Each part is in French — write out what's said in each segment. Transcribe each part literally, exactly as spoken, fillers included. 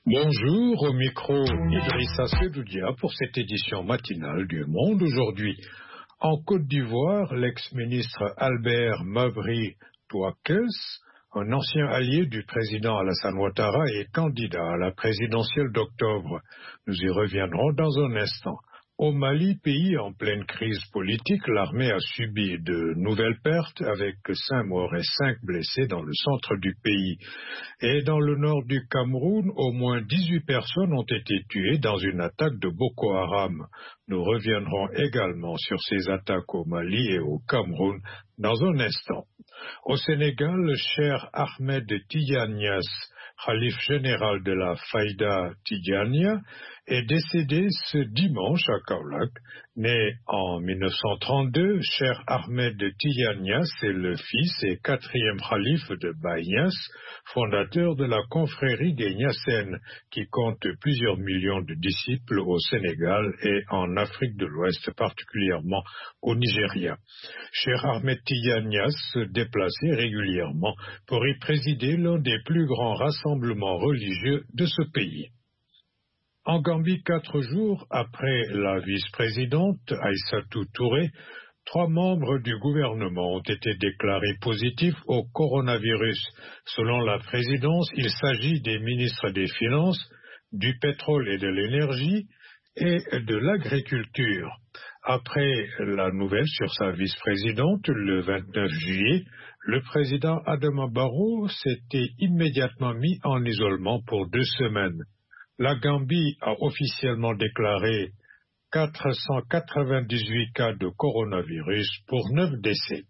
Bonjour, au micro Idrissa Sedoudia pour cette édition matinale du Monde aujourd'hui. En Côte d'Ivoire, l'ex-ministre Albert Mavri Touakes, un ancien allié du président Alassane Ouattara, est candidat à la présidentielle d'octobre. Nous y reviendrons dans un instant. Au Mali, pays en pleine crise politique, l'armée a subi de nouvelles pertes avec cinq morts et cinq blessés dans le centre du pays. Et dans le nord du Cameroun, au moins dix-huit personnes ont été tuées dans une attaque de Boko Haram. Nous reviendrons également sur ces attaques au Mali et au Cameroun dans un instant. Au Sénégal, le Cheikh Ahmed Tidiane Niasse, Khalife général de la Faïda Tidjania, est décédé ce dimanche à Kaolack. Né en mille neuf cent trente-deux, Cheikh Ahmed Tidiane Niasse est le fils et quatrième khalife de Baye Niasse, fondateur de la confrérie des Niassènes, qui compte plusieurs millions de disciples au Sénégal et en Afrique de l'Ouest, particulièrement au Nigeria. Cheikh Ahmed Tidiane Niasse se déplaçait régulièrement pour y présider l'un des plus grands rassemblements religieux de ce pays. En Gambie, quatre jours après la vice-présidente Aïssatou Touré, trois membres du gouvernement ont été déclarés positifs au coronavirus. Selon la présidence, il s'agit des ministres des Finances, du pétrole et de l'énergie et de l'agriculture. Après la nouvelle sur sa vice-présidente, le vingt-neuf juillet, le président Adama Barrow s'était immédiatement mis en isolement pour deux semaines. La Gambie a officiellement déclaré quatre cent quatre-vingt-dix-huit cas de coronavirus pour neuf décès.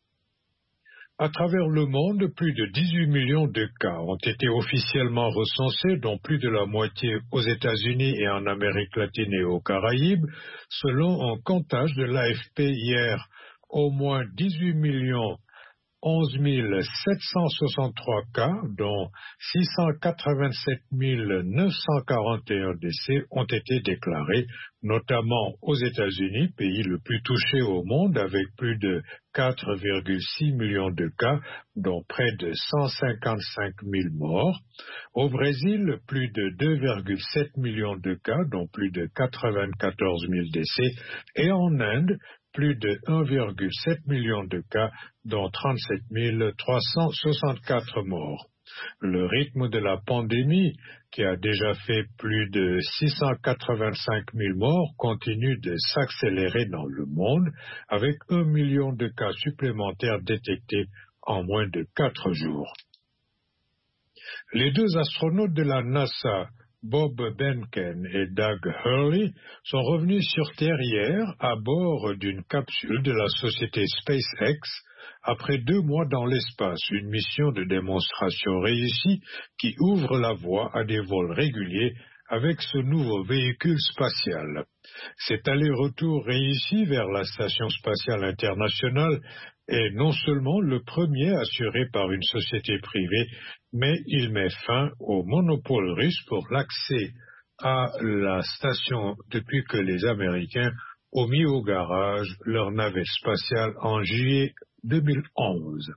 À travers le monde, plus de dix-huit millions de cas ont été officiellement recensés, dont plus de la moitié aux États-Unis et en Amérique latine et aux Caraïbes, selon un comptage de l'A F P hier. Au moins dix-huit millions onze mille sept cent soixante-trois cas, dont six cent quatre-vingt-sept mille neuf cent quarante et un décès ont été déclarés, notamment aux États-Unis, pays le plus touché au monde, avec plus de quatre virgule six millions de cas, dont près de cent cinquante-cinq mille morts. Au Brésil, plus de deux virgule sept millions de cas, dont plus de quatre-vingt-quatorze mille décès. Et en Inde, plus de un virgule sept million de cas, dont trente-sept mille trois cent soixante-quatre morts. Le rythme de la pandémie, qui a déjà fait plus de six cent quatre-vingt-cinq mille morts, continue de s'accélérer dans le monde, avec un million de cas supplémentaires détectés en moins de quatre jours. Les deux astronautes de la NASA, Bob Behnken et Doug Hurley, sont revenus sur Terre hier à bord d'une capsule de la société SpaceX après deux mois dans l'espace, une mission de démonstration réussie qui ouvre la voie à des vols réguliers avec ce nouveau véhicule spatial. Cet aller-retour réussi vers la Station spatiale internationale est non seulement le premier assuré par une société privée, mais il met fin au monopole russe pour l'accès à la station depuis que les Américains ont mis au garage leur navette spatiale en juillet deux mille onze.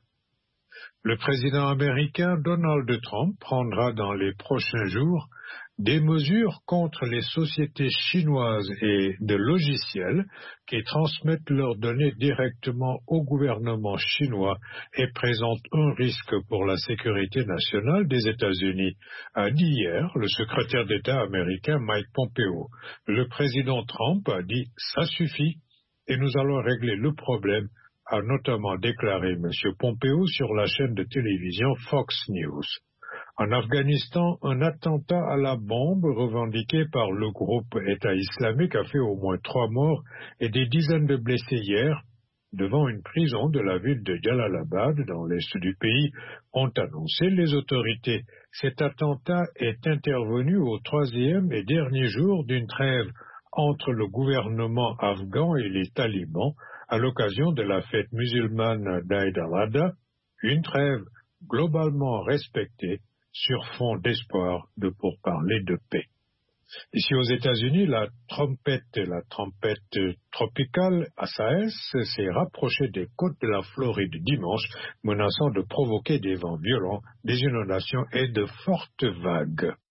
Le président américain Donald Trump prendra dans les prochains jours des mesures contre les sociétés chinoises et de logiciels qui transmettent leurs données directement au gouvernement chinois et présentent un risque pour la sécurité nationale des États-Unis, a dit hier le secrétaire d'État américain Mike Pompeo. Le président Trump a dit « ça suffit et nous allons régler le problème », a notamment déclaré M. Pompeo sur la chaîne de télévision Fox News. En Afghanistan, un attentat à la bombe revendiqué par le groupe État islamique a fait au moins trois morts et des dizaines de blessés hier devant une prison de la ville de Jalalabad dans l'est du pays, ont annoncé les autorités. Cet attentat est intervenu au troisième et dernier jour d'une trêve entre le gouvernement afghan et les talibans à l'occasion de la fête musulmane d'Aïd al-Adha, une trêve globalement respectée sur fond d'espoir de pourparlers de paix. Ici aux États-Unis, la trompette, la trompette tropicale Assaes s'est rapprochée des côtes de la Floride dimanche, menaçant de provoquer des vents violents, des inondations et de fortes vagues.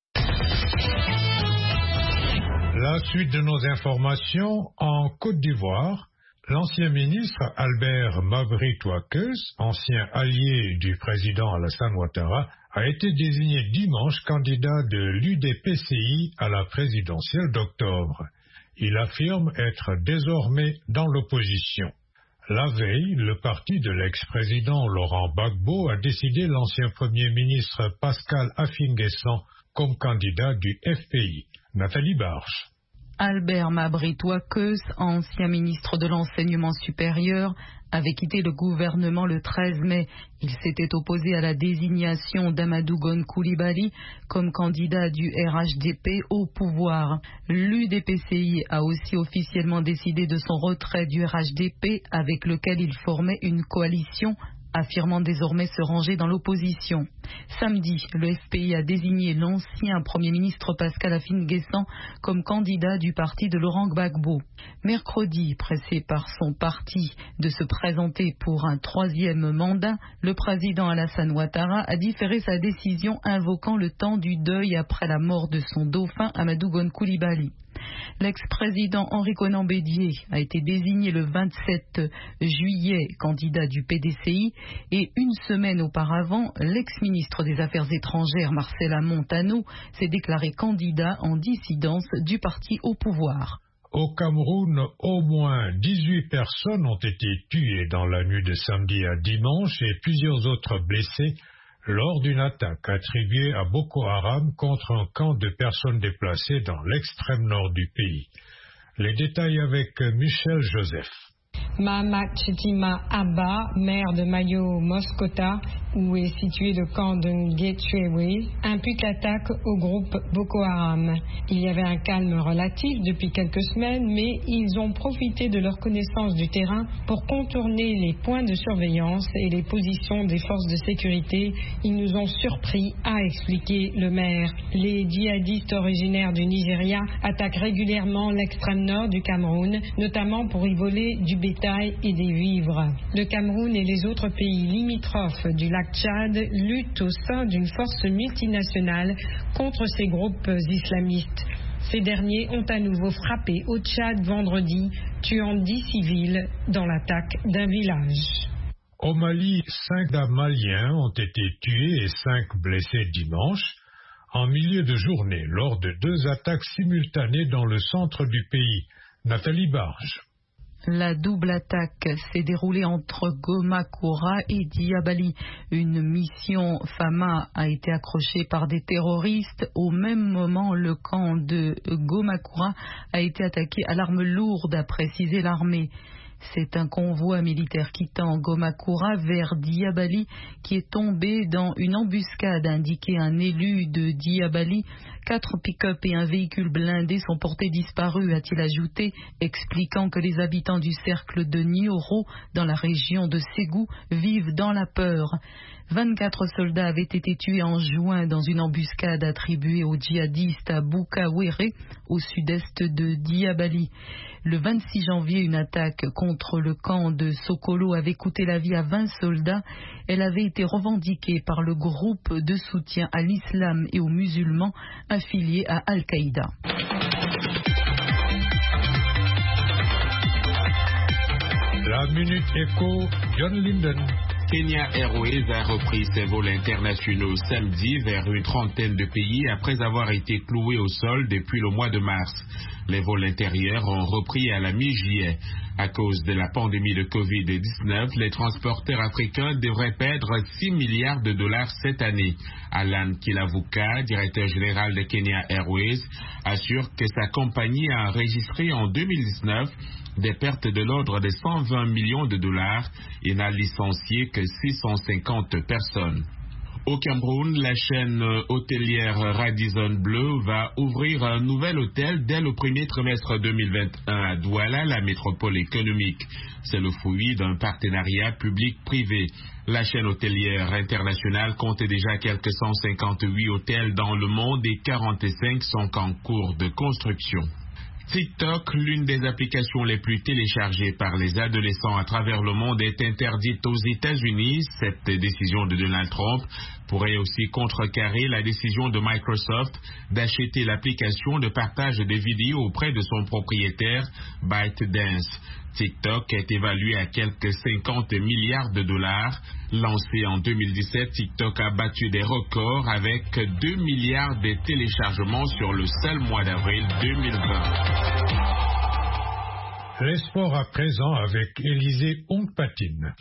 La suite de nos informations en Côte d'Ivoire. L'ancien ministre Albert Mabry Touakes, ancien allié du président Alassane Ouattara, a été désigné dimanche candidat de l'U D P C I à la présidentielle d'octobre. Il affirme être désormais dans l'opposition. La veille, le parti de l'ex-président Laurent Gbagbo a décidé l'ancien Premier ministre Pascal Affi-N'Guessan comme candidat du F P I. Nathalie Barche. Albert Mabry Touakes, ancien ministre de l'Enseignement supérieur, avait quitté le gouvernement le treize mai. Il s'était opposé à la désignation d'Amadou Gon Coulibaly comme candidat du R H D P au pouvoir. L'U D P C I a aussi officiellement décidé de son retrait du R H D P avec lequel il formait une coalition, affirmant désormais se ranger dans l'opposition. Samedi, le F P I a désigné l'ancien Premier ministre Pascal Affi-N'Guessan comme candidat du parti de Laurent Gbagbo. Mercredi, pressé par son parti de se présenter pour un troisième mandat, le président Alassane Ouattara a différé sa décision invoquant le temps du deuil après la mort de son dauphin Amadou Gon Coulibaly. L'ex-président Henri Konan Bédié a été désigné le vingt-sept juillet candidat du P D C I et une semaine auparavant, l'ex-ministre des Affaires étrangères Marcela Montano s'est déclaré candidat en dissidence du parti au pouvoir. Au Cameroun, au moins dix-huit personnes ont été tuées dans la nuit de samedi à dimanche et plusieurs autres blessées lors d'une attaque attribuée à Boko Haram contre un camp de personnes déplacées dans l'extrême nord du pays. Les détails avec Michel Joseph. Mahamat Chetima Abba, maire de Mayo Moskota, où est situé le camp de Ngechwewe, impute l'attaque au groupe Boko Haram. Il y avait un calme relatif depuis quelques semaines, mais ils ont profité de leur connaissance du terrain pour contourner les points de surveillance et les positions des forces de sécurité. Ils nous ont surpris, a expliqué le maire. Les djihadistes originaires du Nigeria attaquent régulièrement l'extrême nord du Cameroun, notamment pour y voler du bétail et des vivres. Le Cameroun et les autres pays limitrophes du lac Tchad luttent au sein d'une force multinationale contre ces groupes islamistes. Ces derniers ont à nouveau frappé au Tchad vendredi, tuant dix civils dans l'attaque d'un village. Au Mali, cinq Maliens ont été tués et cinq blessés dimanche, en milieu de journée, lors de deux attaques simultanées dans le centre du pays. Nathalie Barge. La double attaque s'est déroulée entre Gomakura et Diabali. Une mission Fama a été accrochée par des terroristes. Au même moment, le camp de Gomakura a été attaqué à l'arme lourde, a précisé l'armée. C'est un convoi militaire quittant Gomakura vers Diabali qui est tombé dans une embuscade, a indiqué un élu de Diabali. Quatre pick-up et un véhicule blindé sont portés disparus, a-t-il ajouté, expliquant que les habitants du cercle de Nioro, dans la région de Ségou, vivent dans la peur. vingt-quatre soldats avaient été tués en juin dans une embuscade attribuée aux djihadistes à Boukawéré, au sud-est de Diabali. Le vingt-six janvier, une attaque contre le camp de Sokolo avait coûté la vie à vingt soldats. Elle avait été revendiquée par le groupe de soutien à l'islam et aux musulmans affiliés à Al-Qaïda. La Minute Éco, John Linden. Kenya Airways a repris ses vols internationaux samedi vers une trentaine de pays après avoir été cloué au sol depuis le mois de mars. Les vols intérieurs ont repris à la mi-juillet. À cause de la pandémie de covid dix-neuf, les transporteurs africains devraient perdre six milliards de dollars cette année. Alan Kilavuka, directeur général de Kenya Airways, assure que sa compagnie a enregistré en deux mille dix-neuf des pertes de l'ordre de cent vingt millions de dollars et n'a licencié que six cent cinquante personnes. Au Cameroun, la chaîne hôtelière Radisson Blu va ouvrir un nouvel hôtel dès le premier trimestre deux mille vingt et un à Douala, la métropole économique. C'est le fruit d'un partenariat public-privé. La chaîne hôtelière internationale compte déjà quelques cent cinquante-huit hôtels dans le monde et quarante-cinq sont en cours de construction. TikTok, l'une des applications les plus téléchargées par les adolescents à travers le monde, est interdite aux États-Unis. Cette décision de Donald Trump pourrait aussi contrecarrer la décision de Microsoft d'acheter l'application de partage des vidéos auprès de son propriétaire ByteDance. TikTok est évalué à quelques cinquante milliards de dollars. Lancé en deux mille dix-sept, TikTok a battu des records avec deux milliards de téléchargements sur le seul mois d'avril deux mille vingt. Les sports à présent avec Élisée Onkpatine.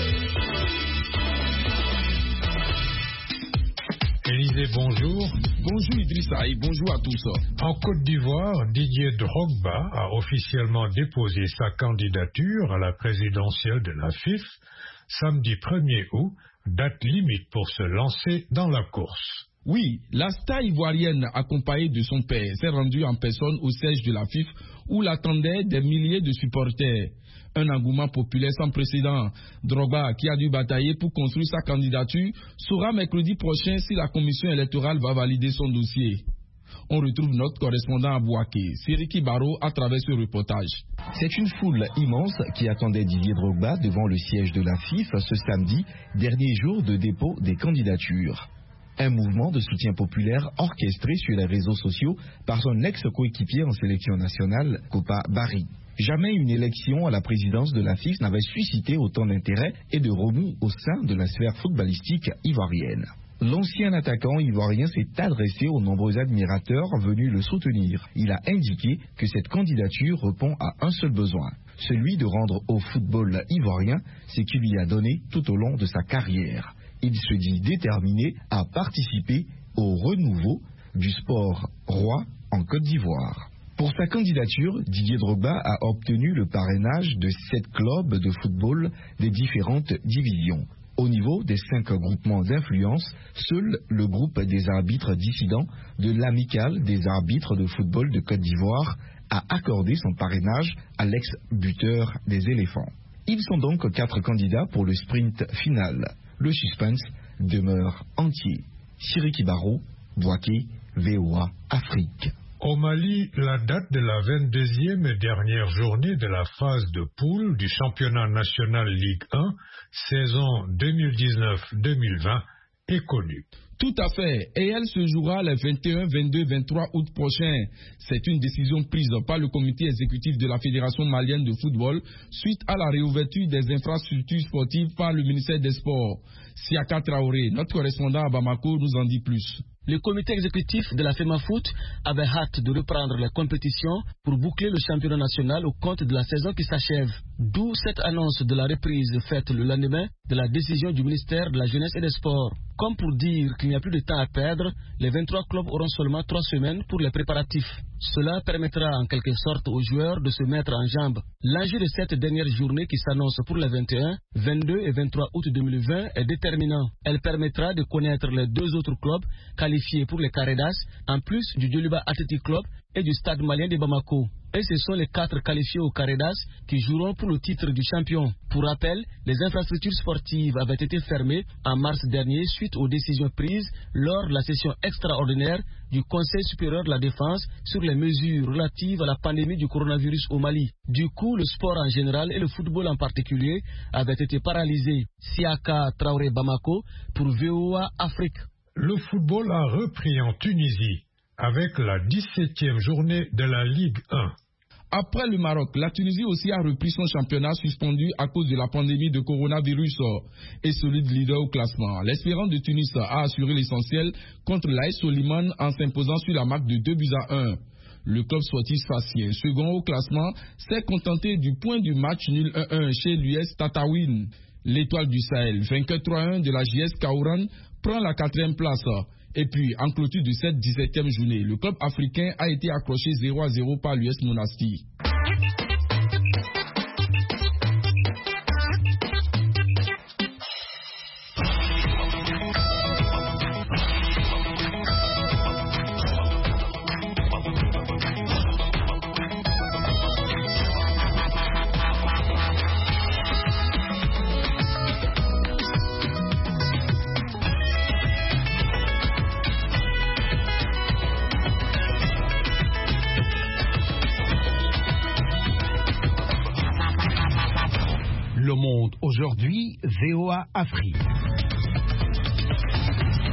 Élisée, bonjour. Bonjour Idrissa et bonjour à tous. En Côte d'Ivoire, Didier Drogba a officiellement déposé sa candidature à la présidentielle de la F I F samedi premier août, date limite pour se lancer dans la course. Oui, la star ivoirienne accompagnée de son père s'est rendue en personne au siège de la F I F où l'attendaient des milliers de supporters. Un engouement populaire sans précédent. Drogba, qui a dû batailler pour construire sa candidature, saura mercredi prochain si la commission électorale va valider son dossier. On retrouve notre correspondant à Bouaké, Siriki Baro, à travers ce reportage. C'est une foule immense qui attendait Didier Drogba devant le siège de la F I F ce samedi, dernier jour de dépôt des candidatures. Un mouvement de soutien populaire orchestré sur les réseaux sociaux par son ex-coéquipier en sélection nationale, Kopa Barry. Jamais une élection à la présidence de la F I F n'avait suscité autant d'intérêt et de remous au sein de la sphère footballistique ivoirienne. L'ancien attaquant ivoirien s'est adressé aux nombreux admirateurs venus le soutenir. Il a indiqué que cette candidature répond à un seul besoin, celui de rendre au football ivoirien ce qu'il lui a donné tout au long de sa carrière. Il se dit déterminé à participer au renouveau du sport roi en Côte d'Ivoire. Pour sa candidature, Didier Drogba a obtenu le parrainage de sept clubs de football des différentes divisions. Au niveau des cinq groupements d'influence, seul le groupe des arbitres dissidents de l'Amicale des arbitres de football de Côte d'Ivoire a accordé son parrainage à l'ex-buteur des éléphants. Ils sont donc quatre candidats pour le sprint final. Le suspense demeure entier. Siriki Baro, Bouaké, V O A Afrique. Au Mali, la date de la vingt-deuxième et dernière journée de la phase de poule du championnat national Ligue un, saison deux mille dix-neuf deux mille vingt, est connue. Tout à fait, et elle se jouera les vingt et un, vingt-deux, vingt-trois août prochains. C'est une décision prise par le comité exécutif de la Fédération malienne de football suite à la réouverture des infrastructures sportives par le ministère des Sports. Siaka Traoré, notre correspondant à Bamako, nous en dit plus. Le comité exécutif de la FEMAFOOT avait hâte de reprendre les compétitions pour boucler le championnat national au compte de la saison qui s'achève. D'où cette annonce de la reprise faite le lendemain de la décision du ministère de la Jeunesse et des Sports. Comme pour dire qu'il n'y a plus de temps à perdre, les vingt-trois clubs auront seulement trois semaines pour les préparatifs. Cela permettra en quelque sorte aux joueurs de se mettre en jambes. L'enjeu de cette dernière journée qui s'annonce pour les vingt et un, vingt-deux et vingt-trois août deux mille vingt est déterminant. Elle permettra de connaître les deux autres clubs qualifiés pour les Caredas, en plus du Djoliba Athletic Club et du Stade malien de Bamako. Et ce sont les quatre qualifiés au Caredas qui joueront pour le titre du champion. Pour rappel, les infrastructures sportives avaient été fermées en mars dernier suite aux décisions prises lors de la session extraordinaire du Conseil supérieur de la défense sur les mesures relatives à la pandémie du coronavirus au Mali. Du coup, le sport en général et le football en particulier avaient été paralysés. Siaka Traoré Bamako pour V O A Afrique. Le football a repris en Tunisie avec la dix-septième journée de la Ligue un. Après le Maroc, la Tunisie aussi a repris son championnat suspendu à cause de la pandémie de coronavirus et solide leader au classement. L'Espérance de Tunis a assuré l'essentiel contre l'A S Soliman en s'imposant sur la marque de deux buts à un. Le club sportif sfaxien, second au classement, s'est contenté du point du match nul un un chez l'U S Tataouine. L'Étoile du Sahel, vainqueur trois un de la J S Kaouran, prend la quatrième place. Et puis, en clôture de cette dix-septième journée, le club africain a été accroché zéro à zéro par l'U S Monastir. Le Monde aujourd'hui, V O A Afrique.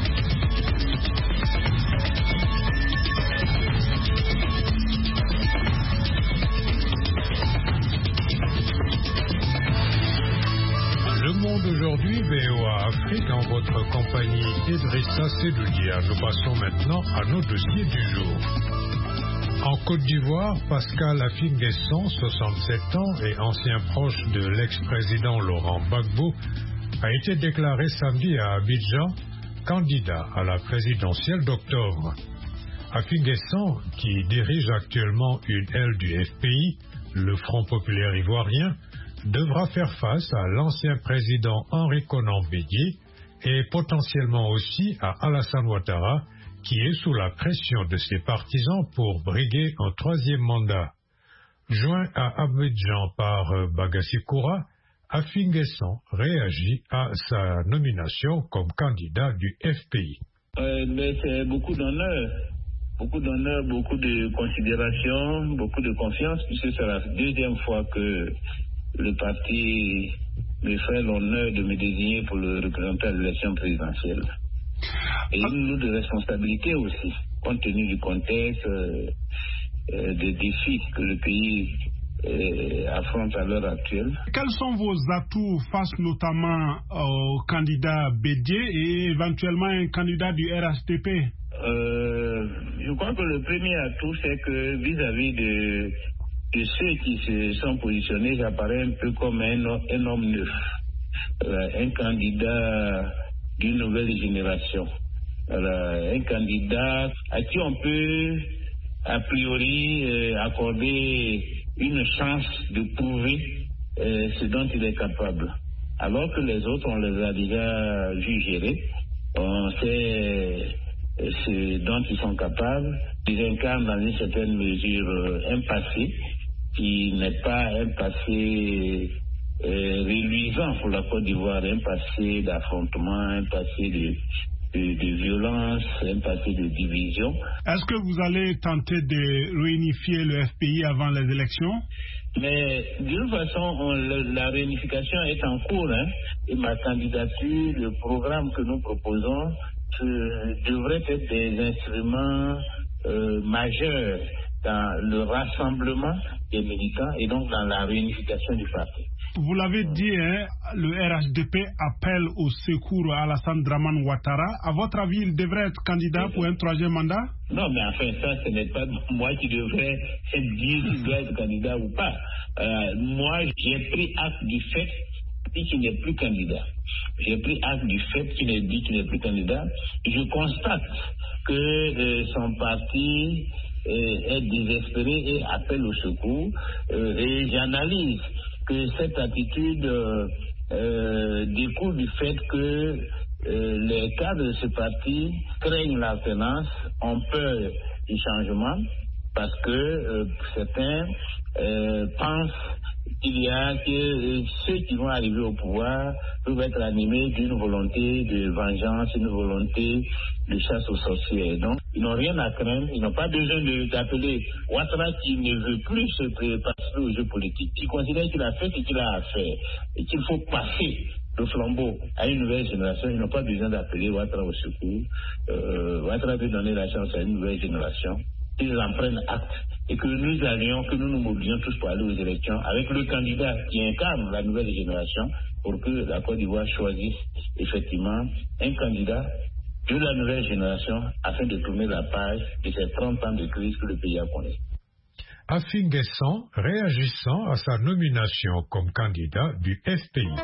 Idrissa Seloudia. Nous passons maintenant à nos dossiers du jour. En Côte d'Ivoire, Pascal Affi-N'Guesson, soixante-sept ans et ancien proche de l'ex-président Laurent Gbagbo, a été déclaré samedi à Abidjan candidat à la présidentielle d'octobre. Affi-N'Guesson, qui dirige actuellement une aile du F P I, le Front populaire ivoirien, devra faire face à l'ancien président Henri Konan Bédié et potentiellement aussi à Alassane Ouattara, qui est sous la pression de ses partisans pour briguer un troisième mandat. Joint à Abidjan par Bagassi Koura, Affi-N'Guesson réagit à sa nomination comme candidat du F P I. Euh, mais c'est beaucoup d'honneur, beaucoup d'honneur, beaucoup de considération, beaucoup de confiance, puisque c'est la deuxième fois que le parti me fait l'honneur de me désigner pour le représenter à l'élection présidentielle. Et une lourde responsabilité aussi, compte tenu du contexte, euh, euh, des défis que le pays euh, affronte à l'heure actuelle. Quels sont vos atouts face notamment au candidat Bédié et éventuellement un candidat du R H D P? euh, Je crois que le premier atout, c'est que vis-à-vis de, de ceux qui se sont positionnés, j'apparais un peu comme un, un homme neuf, euh, un candidat d'une nouvelle génération. Alors, un candidat à qui on peut a priori euh, accorder une chance de prouver euh, ce dont il est capable. Alors que les autres, on les a déjà vus gérer, on sait euh, ce dont ils sont capables. Ils incarnent dans une certaine mesure euh, un passé qui n'est pas un passé euh, reluisant pour la Côte d'Ivoire, un passé d'affrontement, un passé de De, de violence, un passé de division. Est-ce que vous allez tenter de réunifier le F P I avant les élections? Mais de toute façon, on, le, la réunification est en cours, hein, et ma candidature, le programme que nous proposons, euh, devrait être des instruments euh, majeurs dans le rassemblement des militants et donc dans la réunification du parti. Vous l'avez dit, hein, le R H D P appelle au secours à Alassane Dramane Ouattara. À votre avis, il devrait être candidat pour un troisième mandat? Non, mais enfin, ça, ce n'est pas moi qui devrais dire s'il doit être candidat ou pas. Euh, moi, j'ai pris acte du fait qu'il n'est plus candidat. J'ai pris acte du fait qu'il est dit qu'il n'est plus candidat. Je constate que euh, son parti euh, est désespéré et appelle au secours. Euh, et j'analyse que cette attitude euh, euh, découle du fait que euh, les cadres de ce parti craignent l'alternance, ont peur du changement, parce que euh, certains euh, pensent qu'il y a que euh, ceux qui vont arriver au pouvoir peuvent être animés d'une volonté de vengeance, une volonté de chasse aux sorcières. Donc, ils n'ont rien à craindre, ils n'ont pas besoin de, d'appeler Ouattara qui ne veut plus se participer aux jeux politiques, qui considère qu'il a fait ce qu'il a à faire et qu'il faut passer le flambeau à une nouvelle génération. Ils n'ont pas besoin d'appeler Ouattara au secours. Euh, Ouattara peut donner la chance à une nouvelle génération. Ils en prennent acte et que nous allions, que nous nous mobilisions tous pour aller aux élections avec le candidat qui incarne la nouvelle génération pour que la Côte d'Ivoire choisisse effectivement un candidat de la nouvelle génération afin de tourner la page de ces trente ans de crise que le pays a connu. Affi-N'Guesson réagissant à sa nomination comme candidat du F P I.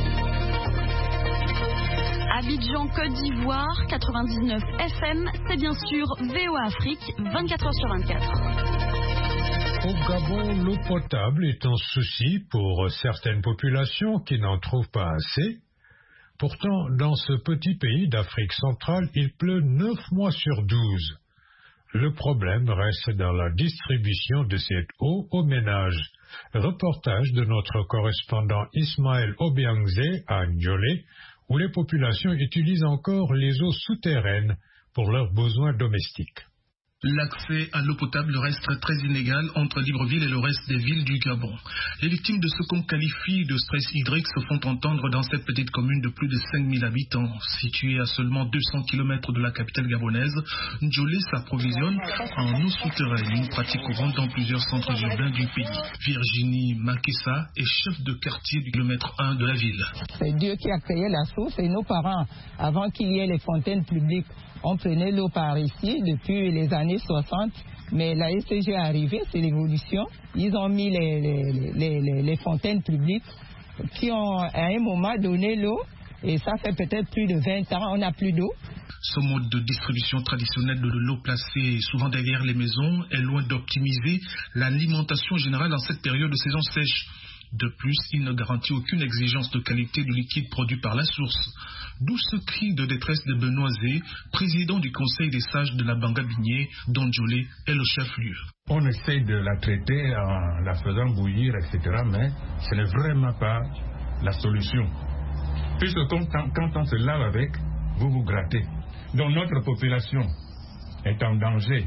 Abidjan, Côte d'Ivoire, quatre-vingt-dix-neuf F M, c'est bien sûr V O A Afrique, vingt-quatre heures sur vingt-quatre. Au Gabon, l'eau potable est un souci pour certaines populations qui n'en trouvent pas assez. Pourtant, dans ce petit pays d'Afrique centrale, il pleut neuf mois sur douze. Le problème reste dans la distribution de cette eau aux ménages. Reportage de notre correspondant Ismaël Obiangze à Ndiolé, où les populations utilisent encore les eaux souterraines pour leurs besoins domestiques. L'accès à l'eau potable reste très inégal entre Libreville et le reste des villes du Gabon. Les victimes de ce qu'on qualifie de stress hydrique se font entendre dans cette petite commune de plus de cinq mille habitants. Située à seulement deux cents kilomètres de la capitale gabonaise, Ndjolé s'approvisionne en eau souterraine, une pratique courante dans plusieurs centres urbains du pays. Virginie Makissa est chef de quartier du kilomètre un de la ville. C'est Dieu qui a créé la source et nos parents, avant qu'il y ait les fontaines publiques, on prenait l'eau par ici depuis les années soixante, mais la S C G est arrivée, c'est l'évolution. Ils ont mis les, les, les, les, les fontaines publiques qui ont à un moment donné l'eau, et ça fait peut-être plus de vingt ans, on n'a plus d'eau. Ce mode de distribution traditionnel de l'eau placée souvent derrière les maisons est loin d'optimiser l'alimentation générale dans cette période de saison sèche. De plus, il ne garantit aucune exigence de qualité du liquide produit par la source. D'où ce cri de détresse de Benoît Zé, président du conseil des sages de la Banga-Bigné, dont Ndjolé est le chef-lieu. On essaie de la traiter en la faisant bouillir, et cetera, mais ce n'est vraiment pas la solution. Puisque quand, quand on se lave avec, vous vous grattez. Donc notre population est en danger,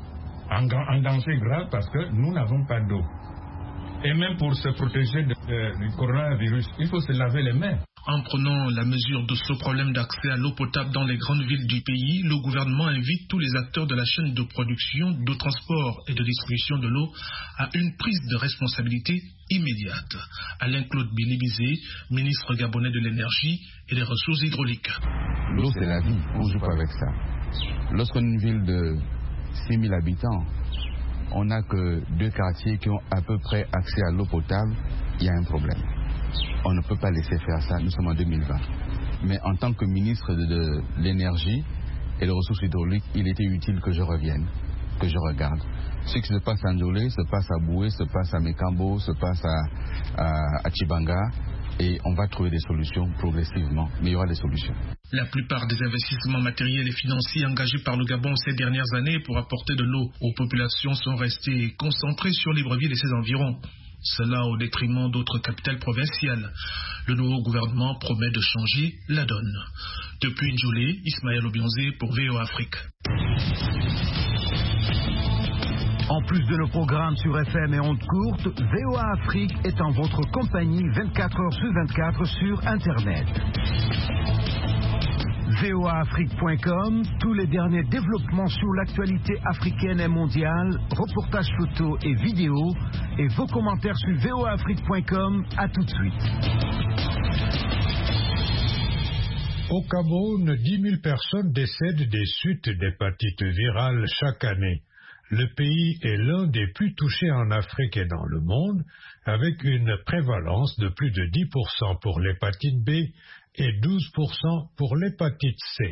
en, en danger grave parce que nous n'avons pas d'eau. Et même pour se protéger de, de, du coronavirus, il faut se laver les mains. En prenant la mesure de ce problème d'accès à l'eau potable dans les grandes villes du pays, le gouvernement invite tous les acteurs de la chaîne de production, de transport et de distribution de l'eau à une prise de responsabilité immédiate. Alain-Claude Bilibizé, ministre gabonais de l'énergie et des ressources hydrauliques. L'eau, c'est la vie, on ne joue pas avec ça. Lorsqu'on est une ville de six mille habitants, on n'a que deux quartiers qui ont à peu près accès à l'eau potable, il y a un problème. On ne peut pas laisser faire ça, nous sommes en deux mille vingt. Mais en tant que ministre de, de l'énergie et des ressources hydrauliques, il était utile que je revienne, que je regarde. Ce qui se passe à Ndjolé, se passe à Boué, se passe à Mekambo, se passe à, à, à Chibanga, et on va trouver des solutions progressivement, mais il y aura des solutions. La plupart des investissements matériels et financiers engagés par le Gabon ces dernières années pour apporter de l'eau aux populations sont restés concentrés sur Libreville et ses environs. Cela au détriment d'autres capitales provinciales. Le nouveau gouvernement promet de changer la donne. Depuis Ndjolé, Ismaël Obionzé pour V O A Afrique. En plus de nos programmes sur F M et ondes courtes, V O A Afrique est en votre compagnie vingt-quatre heures sur vingt-quatre sur Internet. V O A Afrique point com, tous les derniers développements sur l'actualité africaine et mondiale, reportages photos et vidéos, et vos commentaires sur V O A Afrique point com. À tout de suite. Au Cameroun, dix mille personnes décèdent des suites d'hépatite virale chaque année. Le pays est l'un des plus touchés en Afrique et dans le monde, avec une prévalence de plus de dix pour cent pour l'hépatite B et douze pour cent pour l'hépatite C.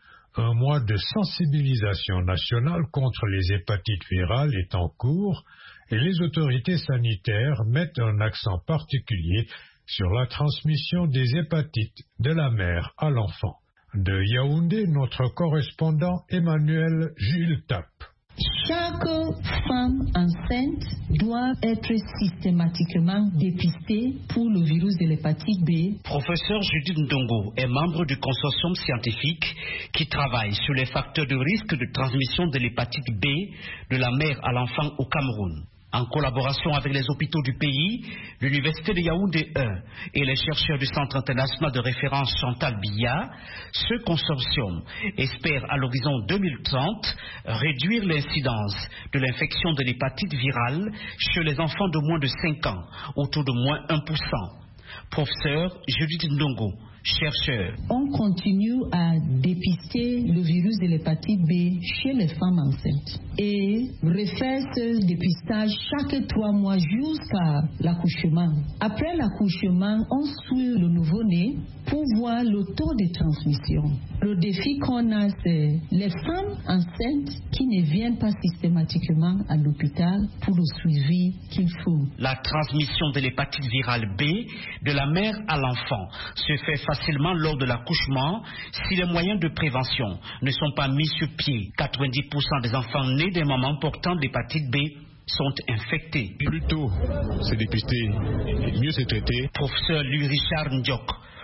Un mois de sensibilisation nationale contre les hépatites virales est en cours et les autorités sanitaires mettent un accent particulier sur la transmission des hépatites de la mère à l'enfant. De Yaoundé, notre correspondant Emmanuel Jules Tap. Chaque femme enceinte doit être systématiquement dépistée pour le virus de l'hépatite B. Professeur Judith Ndongo est membre du consortium scientifique qui travaille sur les facteurs de risque de transmission de l'hépatite B de la mère à l'enfant au Cameroun. En collaboration avec les hôpitaux du pays, l'Université de Yaoundé un et les chercheurs du Centre international de référence Chantal Biya, ce consortium espère à l'horizon deux mille trente réduire l'incidence de l'infection de l'hépatite virale chez les enfants de moins de cinq ans, autour de moins un pour cent. Professeur Judith Ndongo, chercheur. On continue à dépister le virus de l'hépatite B chez les femmes enceintes et refaire ce dépistage chaque trois mois jusqu'à l'accouchement. Après l'accouchement, on suit le nouveau-né pour voir le taux de transmission. Le défi qu'on a, c'est les femmes enceintes qui ne viennent pas systématiquement à l'hôpital pour le suivi qu'il faut. La transmission de l'hépatite virale B de la mère à l'enfant se fait facilement lors de l'accouchement si les moyens de prévention ne sont pas mis sur pied. quatre-vingt-dix pour cent des enfants nés des mamans portant l'hépatite B sont infectés. Plus tôt c'est dépisté, mieux c'est traité. Professeur Louis Richard Ndiok,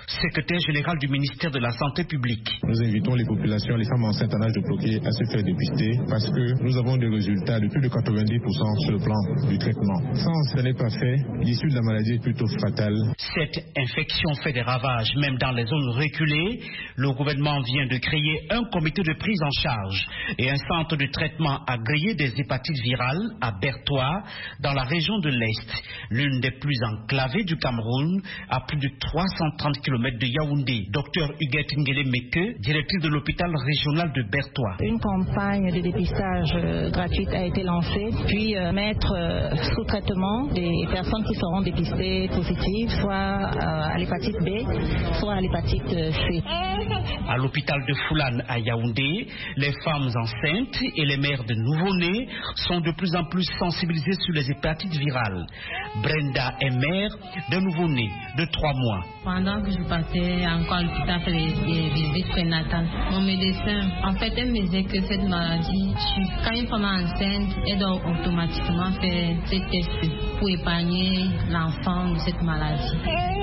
secrétaire général du ministère de la Santé publique. Nous invitons les populations, les femmes enceintes en âge de procréer à se faire dépister parce que nous avons des résultats de plus de quatre-vingt-dix pour cent sur le plan du traitement. Sans ce n'est pas fait, l'issue de la maladie est plutôt fatale. Cette infection fait des ravages, même dans les zones reculées. Le gouvernement vient de créer un comité de prise en charge et un centre de traitement agréé des hépatites virales à Bertoua, dans la région de l'Est, l'une des plus enclavées du Cameroun, à plus de trois cent trente kilomètres de Yaoundé. Docteur Huguette Ngele Meke, directrice de l'hôpital régional de Bertoua. Une campagne de dépistage euh, gratuite a été lancée, puis euh, mettre euh, sous traitement des personnes qui seront dépistées positives, soit euh, à l'hépatite B, soit à l'hépatite C. À l'hôpital de Foulane à Yaoundé, les femmes enceintes et les mères de nouveau-nés sont de plus en plus sensibilisées sur les hépatites virales. Brenda est mère d'un nouveau-né de trois mois. Pendant que je partais encore à l'hôpital faire les, les visites prénatales, mon médecin, en fait, elle me disait que cette maladie, quand une femme est enceinte, elle doit automatiquement faire ces tests pour épargner l'enfant de cette maladie.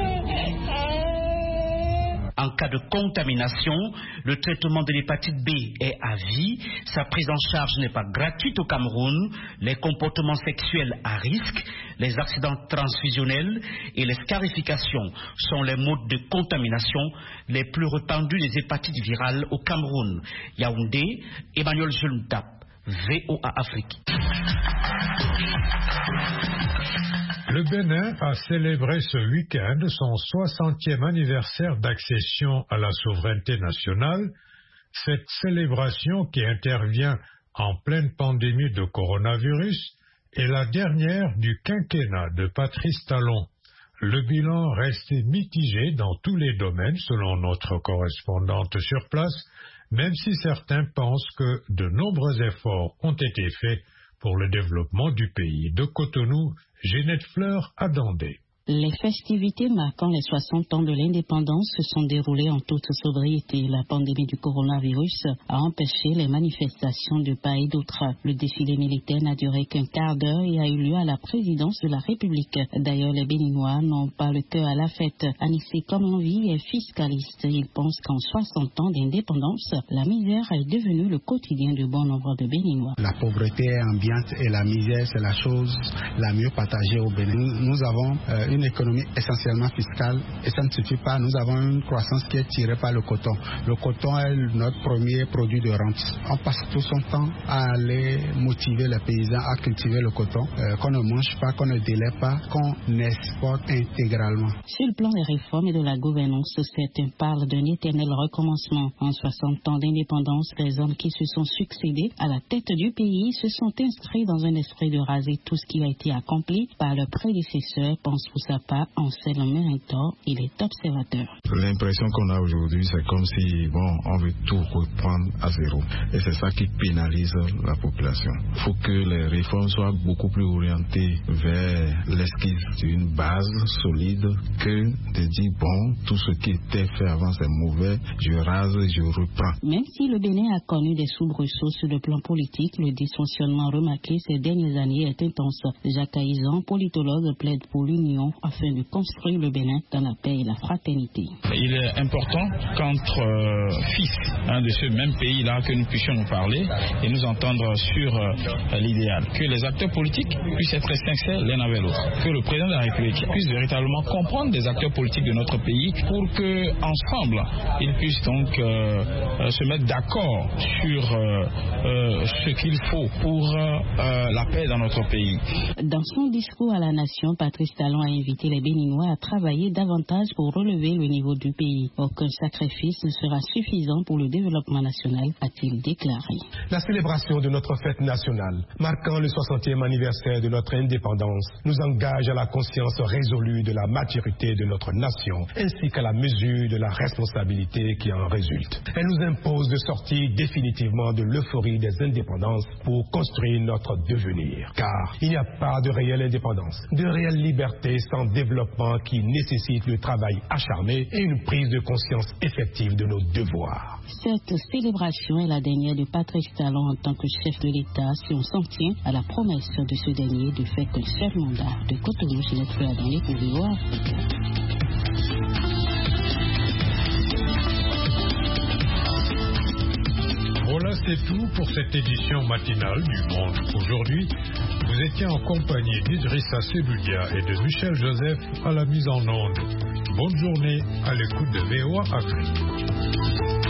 En cas de contamination, le traitement de l'hépatite B est à vie. Sa prise en charge n'est pas gratuite au Cameroun. Les comportements sexuels à risque, les accidents transfusionnels et les scarifications sont les modes de contamination les plus répandus des hépatites virales au Cameroun. Yaoundé, Emmanuel Julmtap, V O A Afrique. Le Bénin a célébré ce week-end son soixantième anniversaire d'accession à la souveraineté nationale. Cette célébration, qui intervient en pleine pandémie de coronavirus, est la dernière du quinquennat de Patrice Talon. Le bilan reste mitigé dans tous les domaines, selon notre correspondante sur place, même si certains pensent que de nombreux efforts ont été faits pour le développement du pays. De Cotonou, Ginette Fleur à Dandé. Les festivités marquant les soixante ans de l'indépendance se sont déroulées en toute sobriété. La pandémie du coronavirus a empêché les manifestations de part et d'autre. Le défilé militaire n'a duré qu'un quart d'heure et a eu lieu à la présidence de la République. D'ailleurs, les Béninois n'ont pas le cœur à la fête. Anissé comme envie est fiscaliste. Il pense qu'en soixante ans d'indépendance, la misère est devenue le quotidien de bon nombre de Béninois. La pauvreté ambiante et la misère, c'est la chose la mieux partagée au Bénin. Nous, nous avons euh, une économie essentiellement fiscale et ça ne suffit pas. Nous avons une croissance qui est tirée par le coton. Le coton est notre premier produit de rente. On passe tout son temps à aller motiver les paysans à cultiver le coton, euh, qu'on ne mange pas, qu'on ne délai pas, qu'on exporte intégralement. Sur le plan des réformes et de la gouvernance, certains parlent d'un éternel recommencement. En soixante ans d'indépendance, les hommes qui se sont succédés à la tête du pays se sont inscrits dans un esprit de raser tout ce qui a été accompli par leurs prédécesseurs, pense pour sa part Anselme Méritor, il est observateur. L'impression qu'on a aujourd'hui, c'est comme si bon, on veut tout reprendre à zéro. Et c'est ça qui pénalise la population. Il faut que les réformes soient beaucoup plus orientées vers l'esquisse d'une base solide que de dire bon, tout ce qui était fait avant c'est mauvais, je rase, je reprends. Même si le Bénin a connu des soubresauts sur le plan politique, le dysfonctionnement remarqué ces dernières années est intense. Jacques Aizan, politologue, plaide pour l'union afin de construire le Bénin dans la paix et la fraternité. Il est important qu'entre euh, fils hein, de ce même pays-là, que nous puissions nous parler et nous entendre sur euh, l'idéal. Que les acteurs politiques puissent être sincères l'un avec l'autre. Que le président de la République puisse véritablement comprendre les acteurs politiques de notre pays pour qu'ensemble, ils puissent donc euh, euh, se mettre d'accord sur euh, euh, ce qu'il faut pour euh, la paix dans notre pays. Dans son discours à la nation, Patrice Talon a invité les Béninois à travailler davantage pour relever le niveau du pays. Aucun sacrifice ne sera suffisant pour le développement national, a-t-il déclaré. La célébration de notre fête nationale, marquant le soixantième anniversaire de notre indépendance, nous engage à la conscience résolue de la maturité de notre nation, ainsi qu'à la mesure de la responsabilité qui en résulte. Elle nous impose de sortir définitivement de l'euphorie des indépendances pour construire notre devenir. Car il n'y a pas de réelle indépendance, de réelle liberté sans développement qui nécessite le travail acharné et une prise de conscience effective de nos devoirs. Cette célébration est la dernière de Patrice Talon en tant que chef de l'État si on s'en tient à la promesse de ce dernier de faire qu'un seul mandat. De Cotonou, je l'ai fait à donner pour V O A Afrique. Voilà, c'est tout pour cette édition matinale du Monde aujourd'hui. Vous étiez en compagnie d'Idrissa Seboudia et de Michel Joseph à la mise en onde. Bonne journée à l'écoute de V O A Afrique.